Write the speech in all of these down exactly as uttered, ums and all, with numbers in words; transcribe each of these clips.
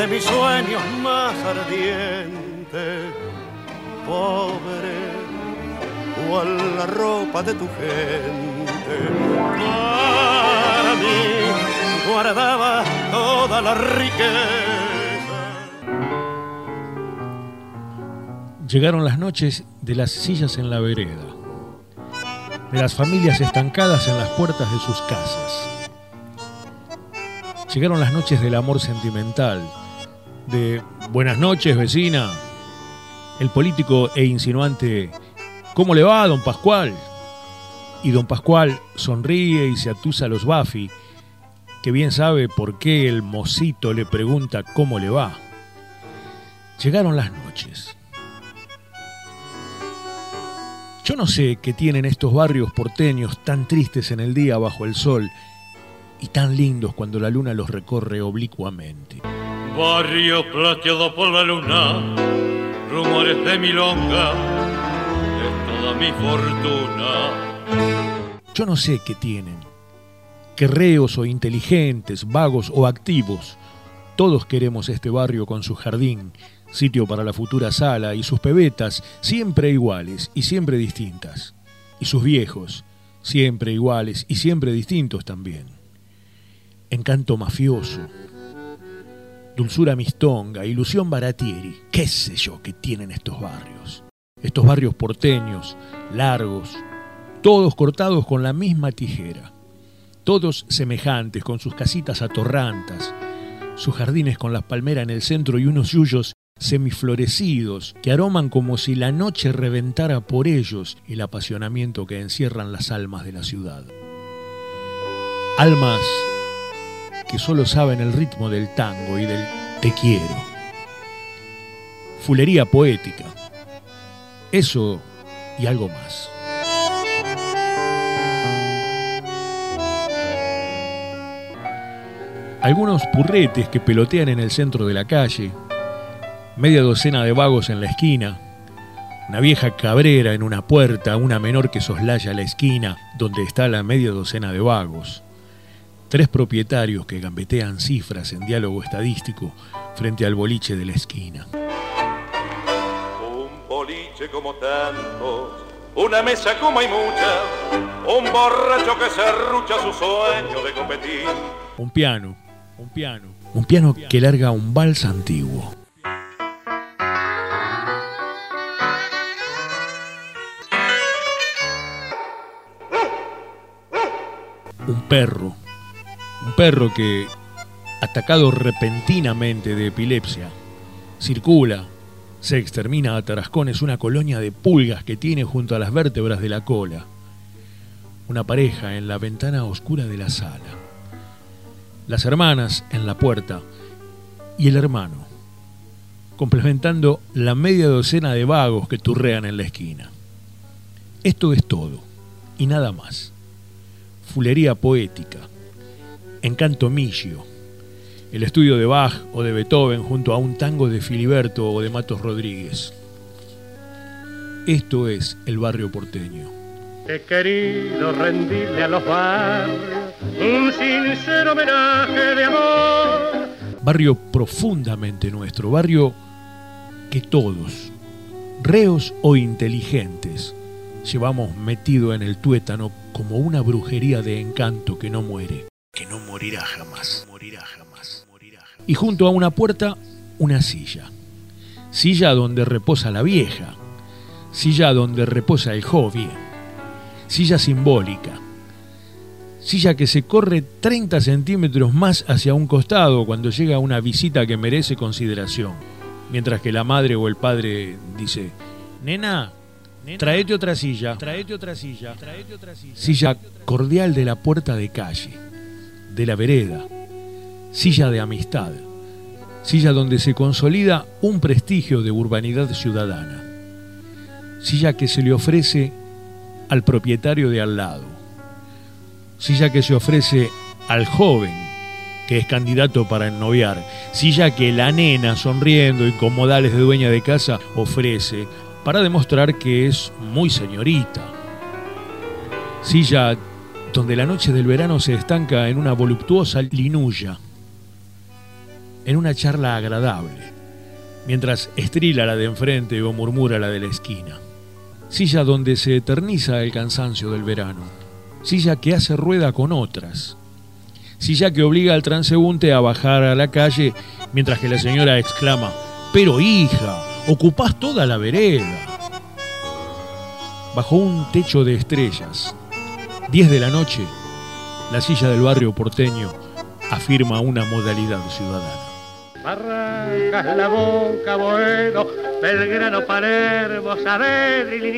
mis sueños más ardientes, pobre, cual la ropa de tu gente. Para mí guardaba toda la riqueza. Llegaron las noches de las sillas en la vereda, de las familias estancadas en las puertas de sus casas. Llegaron las noches del amor sentimental, de buenas noches, vecina, el político e insinuante ¿cómo le va, don Pascual? Y don Pascual sonríe y se atusa los bafi, que bien sabe por qué el mocito le pregunta cómo le va. Llegaron las noches. Yo no sé qué tienen estos barrios porteños tan tristes en el día bajo el sol y tan lindos cuando la luna los recorre oblicuamente. Barrio plateado por la luna, rumores de milonga, es toda mi fortuna. Yo no sé qué tienen, que reos o inteligentes, vagos o activos, todos queremos este barrio con su jardín, sitio para la futura sala y sus pebetas siempre iguales y siempre distintas, y sus viejos siempre iguales y siempre distintos también. Encanto mafioso, dulzura mistonga, ilusión baratieri, qué sé yo que tienen estos barrios. Estos barrios porteños, largos, todos cortados con la misma tijera, todos semejantes con sus casitas atorrantas, sus jardines con las palmeras en el centro y unos yuyos semiflorecidos que aroman como si la noche reventara por ellos el apasionamiento que encierran las almas de la ciudad. Almas que solo saben el ritmo del tango y del te quiero. Fulería poética. Eso y algo más. Algunos purretes que pelotean en el centro de la calle, media docena de vagos en la esquina, una vieja cabrera en una puerta, una menor que soslaya la esquina donde está la media docena de vagos, tres propietarios que gambetean cifras en diálogo estadístico frente al boliche de la esquina. Un boliche como tantos, una mesa como hay muchas, un borracho que se arrucha su sueño de competir. Un piano, un piano, un piano que larga un vals antiguo. Un perro, un perro que, atacado repentinamente de epilepsia, circula, se extermina a tarascones una colonia de pulgas que tiene junto a las vértebras de la cola. Una pareja en la ventana oscura de la sala. Las hermanas en la puerta y el hermano, complementando la media docena de vagos que turrean en la esquina. Esto es todo y nada más. Fulería poética, encanto migio, el estudio de Bach o de Beethoven junto a un tango de Filiberto o de Matos Rodríguez. Esto es el barrio porteño. He querido rendirle a los barrios un sincero homenaje de amor. Barrio profundamente nuestro, barrio que todos, reos o inteligentes, llevamos metido en el tuétano como una brujería de encanto que no muere, que no morirá jamás, morirá jamás, morirá jamás. Y junto a una puerta, una silla. Silla donde reposa la vieja, silla donde reposa el joven, silla simbólica, silla que se corre treinta centímetros más hacia un costado cuando llega una visita que merece consideración, mientras que la madre o el padre dice, nena, Traete otra silla, traete otra silla, traete otra silla. Silla cordial de la puerta de calle, de la vereda, silla de amistad, silla donde se consolida un prestigio de urbanidad ciudadana, silla que se le ofrece al propietario de al lado, silla que se ofrece al joven que es candidato para ennoviar, silla que la nena, sonriendo y con modales de dueña de casa, ofrece para demostrar que es muy señorita. Silla donde la noche del verano se estanca en una voluptuosa linulla. en una charla agradable, mientras estrila la de enfrente o murmura la de la esquina. Silla donde se eterniza el cansancio del verano. Silla que hace rueda con otras. Silla que obliga al transeúnte a bajar a la calle mientras que la señora exclama: «Pero hija, ocupás toda la vereda». Bajo un techo de estrellas, diez de la noche, la silla del barrio porteño afirma una modalidad ciudadana. Barrancas, La Boca, Boedo, Belgrano, Palermo, Saavedra y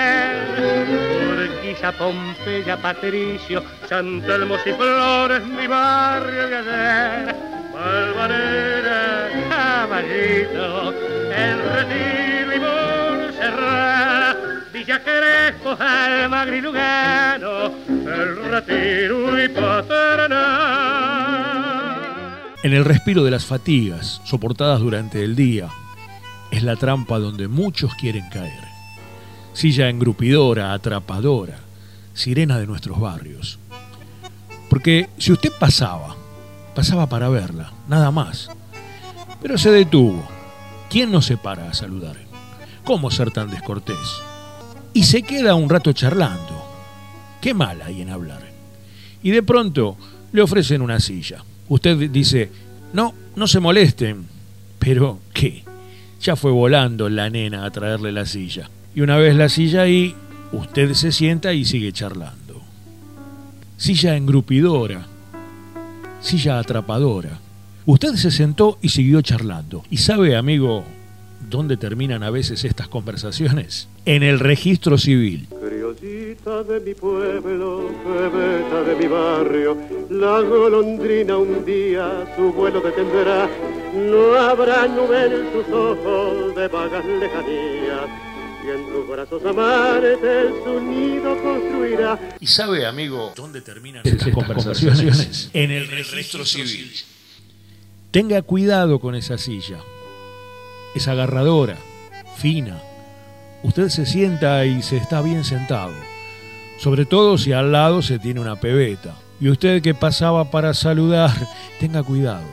Liniers, Urquiza, Pompeya, Patricio, San Telmo y Flores, mi barrio de ayer, Valvanera, Caballito, El Retiro y Montserrat, Villa Crespo, Almagro y Lugano, El Retiro y Paternal. En el respiro de las fatigas soportadas durante el día, es la trampa donde muchos quieren caer. Silla engrupidora, atrapadora, sirena de nuestros barrios. Porque si usted pasaba, pasaba para verla, nada más. Pero se detuvo. ¿Quién no se para a saludar? ¿Cómo ser tan descortés? Y se queda un rato charlando. ¿Qué mal hay en hablar? Y de pronto le ofrecen una silla. Usted dice: no, no se molesten. Pero, ¿qué? Ya fue volando la nena a traerle la silla. Y una vez la silla ahí, usted se sienta y sigue charlando. Silla engrupidora. Silla atrapadora. Usted se sentó y siguió charlando. ¿Y sabe, amigo, dónde terminan a veces estas conversaciones? En el registro civil. Criollita de mi pueblo, bebeta de mi barrio, la golondrina un día su vuelo detendrá. No habrá nube en sus ojos de vagas lejanías, y en tus brazos amantes su nido construirá. ¿Y sabe, amigo, dónde terminan estas conversaciones? conversaciones? En el registro civil. Tenga cuidado con esa silla. Es agarradora, fina. Usted se sienta y se está bien sentado, sobre todo si al lado se tiene una pebeta. Y usted que pasaba para saludar, tenga cuidado.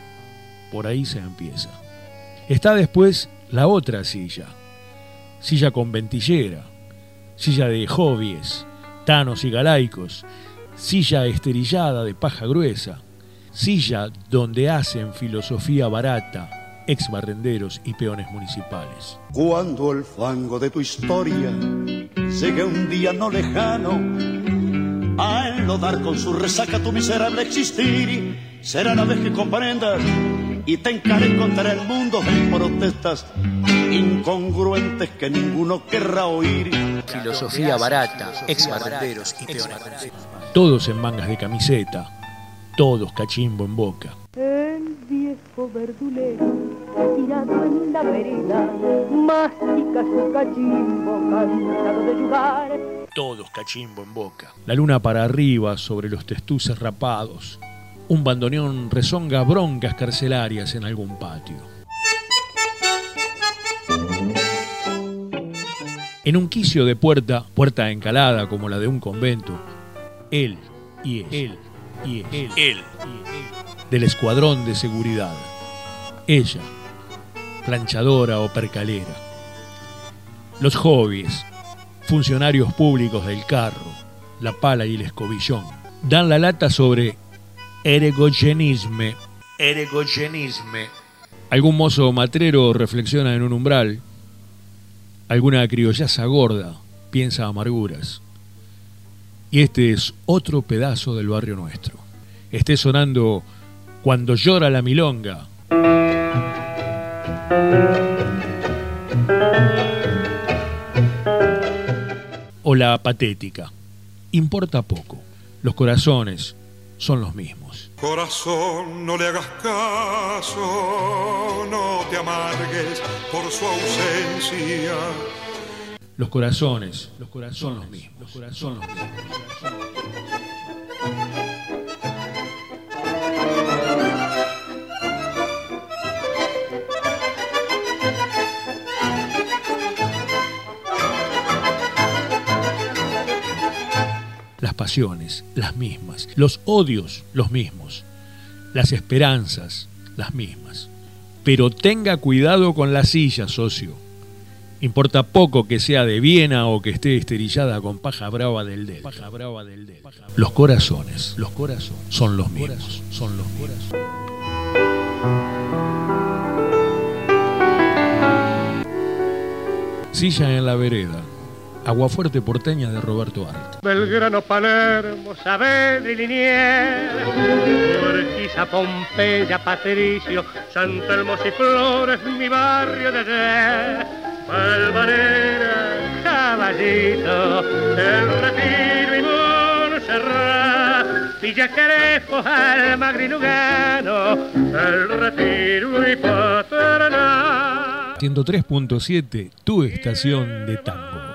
Por ahí se empieza. Está después la otra silla. Silla con ventillera, silla de jovies, tanos y galaicos, silla esterillada de paja gruesa, silla donde hacen filosofía barata ex barrenderos y peones municipales. Cuando el fango de tu historia llegue un día no lejano a enlodar con su resaca tu miserable existir, será la vez que comprendas y te encaren contra el mundo en protestas incongruentes que ninguno querrá oír. Filosofía barata, ex barrenderos y peones municipales. Todos en mangas de camiseta, todos cachimbo en boca. El viejo verdulero, tirado en la vereda, mastica su cachimbo, cansado de jugar. Todos cachimbo en boca. La luna para arriba sobre los testuces rapados. Un bandoneón rezonga broncas carcelarias en algún patio. En un quicio de puerta, puerta encalada como la de un convento, él y ella, él y ella, él, él, del escuadrón de seguridad. Ella, planchadora o percalera. Los hobbies, funcionarios públicos del carro, la pala y el escobillón, dan la lata sobre eregogenisme, eregogenisme. Algún mozo matrero reflexiona en un umbral. Alguna criollaza gorda piensa amarguras. Y este es otro pedazo del barrio nuestro. Esté sonando Cuando llora la milonga. O la patética. Importa poco. Los corazones son los mismos. Corazón, no le hagas caso, no te amargues por su ausencia. Los corazones, los corazones son los mismos. Los corazones son los mismos. Las pasiones, las mismas. Los odios, los mismos. Las esperanzas, las mismas. Pero tenga cuidado con la silla, socio. Importa poco que sea de Viena o que esté esterillada con paja brava del Delta. Paja brava del Delta. Los corazones, los corazones son los mismos, son los mismos. Silla en la vereda. Aguafuerte porteña de Roberto Arte. Belgrano, Palermo, Saavedra y Liniers, Urquiza, Pompeya, Patricio, San Telmo y Flores, mi barrio de ayer. Valvanera, Caballito, El Retiro y Montserrat, Villa Crespo, Almagro y Lugano, El Retiro y Paternal. ciento tres punto siete, tu estación de tango.